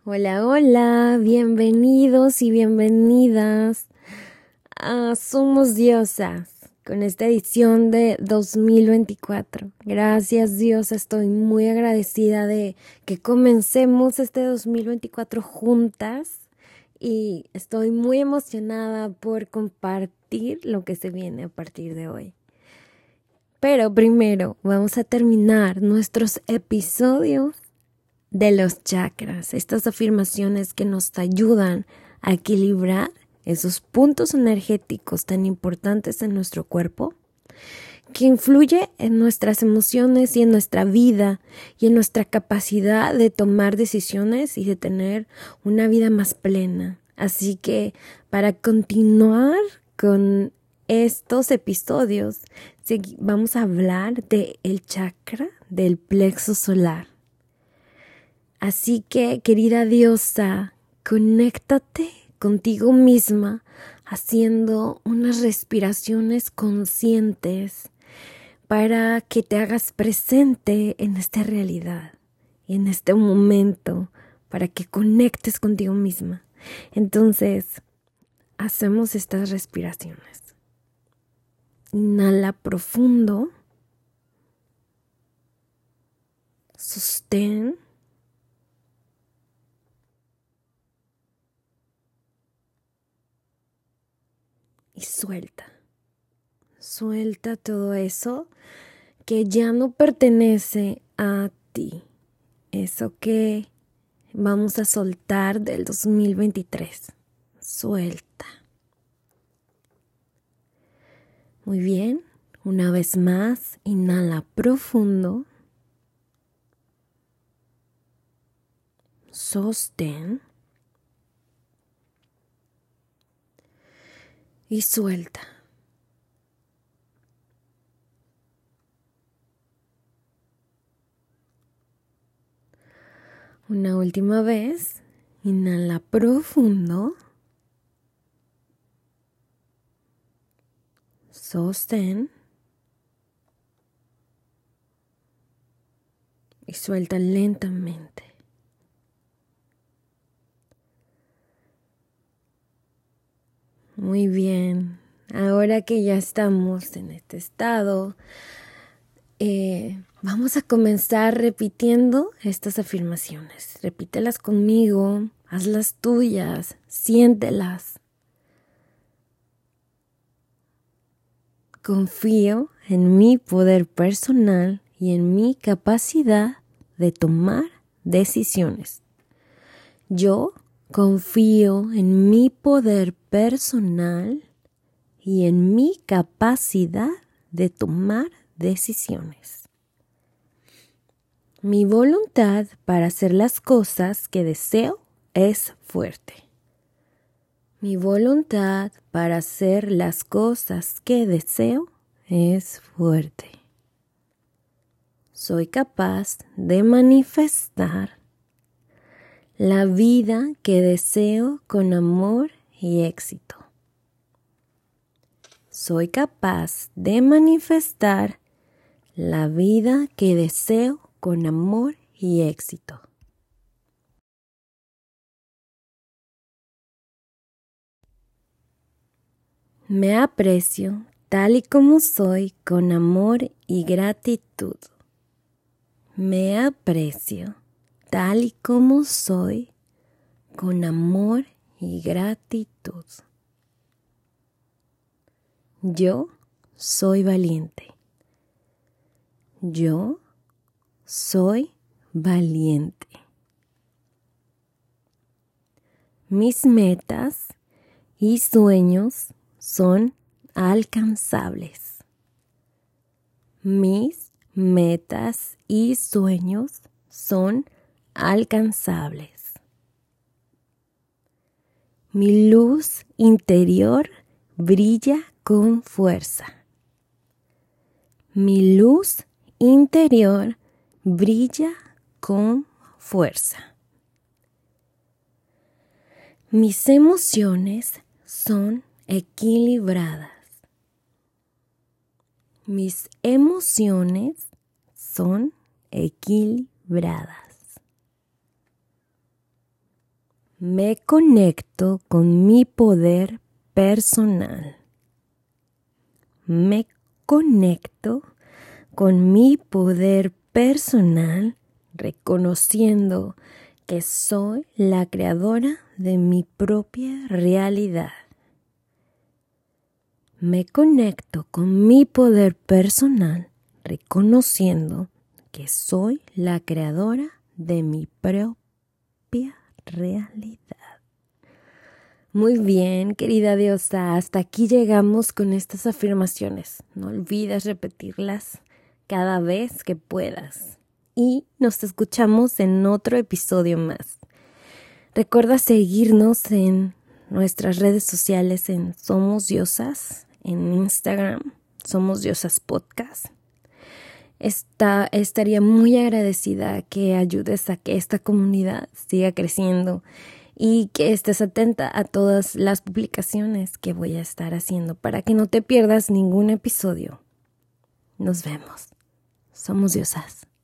Hola, hola, bienvenidos y bienvenidas a Somos Diosas con esta edición de 2024. Gracias, Dios, estoy muy agradecida de que comencemos este 2024 juntas y estoy muy emocionada por compartir lo que se viene a partir de hoy. Pero primero vamos a terminar nuestros episodios de los chakras, estas afirmaciones que nos ayudan a equilibrar esos puntos energéticos tan importantes en nuestro cuerpo, que influye en nuestras emociones y en nuestra vida y en nuestra capacidad de tomar decisiones y de tener una vida más plena. Así que para continuar con estos episodios, vamos a hablar del chakra del plexo solar. Así que, querida diosa, conéctate contigo misma haciendo unas respiraciones conscientes para que te hagas presente en esta realidad y en este momento, para que conectes contigo misma. Entonces, hacemos estas respiraciones. Inhala profundo. Sostén. Y suelta. Suelta todo eso que ya no pertenece a ti. Eso que vamos a soltar del 2023. Suelta. Muy bien. Una vez más, inhala profundo. Sostén. Y suelta. Una última vez, inhala profundo. Sostén. Y suelta lentamente. Muy bien. Ahora que ya estamos en este estado, vamos a comenzar repitiendo estas afirmaciones. Repítelas conmigo, hazlas tuyas, siéntelas. Confío en mi poder personal y en mi capacidad de tomar decisiones. Yo confío en mi poder personal y en mi capacidad de tomar decisiones. Mi voluntad para hacer las cosas que deseo es fuerte. Mi voluntad para hacer las cosas que deseo es fuerte. Soy capaz de manifestar la vida que deseo con amor y éxito. Soy capaz de manifestar la vida que deseo con amor y éxito. Me aprecio tal y como soy con amor y gratitud. Me aprecio tal y como soy con amor y gratitud. Yo soy valiente. Yo soy valiente. Mis metas y sueños son alcanzables. Mis metas y sueños son alcanzables. Mi luz interior brilla con fuerza. Mi luz interior brilla con fuerza. Mis emociones son equilibradas. Mis emociones son equilibradas. Me conecto con mi poder personal. Me conecto con mi poder personal, reconociendo que soy la creadora de mi propia realidad. Me conecto con mi poder personal, reconociendo que soy la creadora de mi propia realidad. Muy bien, querida diosa, hasta aquí llegamos con estas afirmaciones. No olvides repetirlas cada vez que puedas. Y nos escuchamos en otro episodio más. Recuerda seguirnos en nuestras redes sociales en Somos Diosas, en Instagram, Somos Diosas Podcast. Estaría muy agradecida que ayudes a que esta comunidad siga creciendo y que estés atenta a todas las publicaciones que voy a estar haciendo para que no te pierdas ningún episodio. Nos vemos. Somos Diosas.